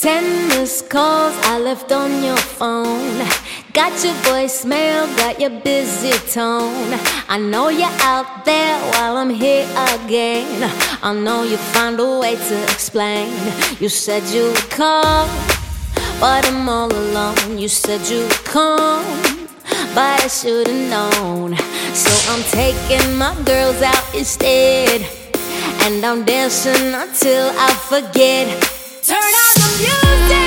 10 missed calls I left on your phone. Got your voicemail, got your busy tone. I know you're out there while I'm here again. I know you found a way to explain. You said you would call, but I'm all alone. You said you would come, but I should've known. So I'm taking my girls out instead, and I'm dancing until I forget. Turn on the music.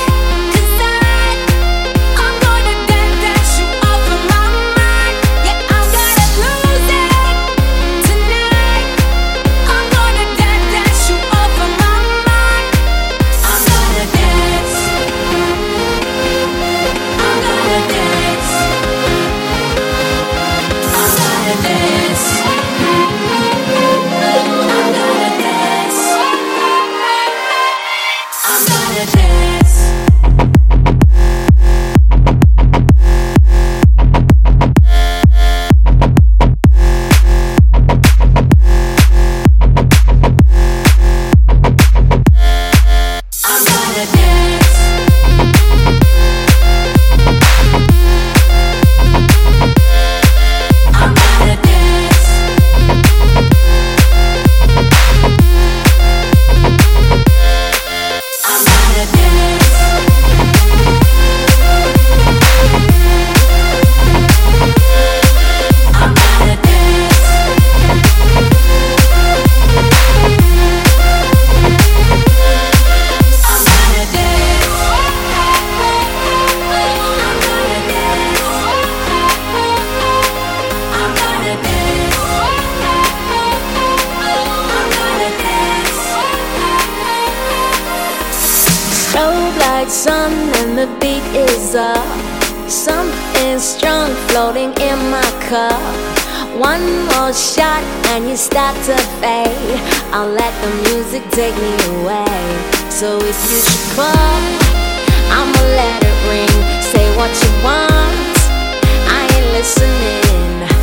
Sun and the beat is up. Something strong floating in my cup. One more shot and you start to fade. I'll let the music take me away. So if you should call, I'ma let it ring. Say what you want, I ain't listening.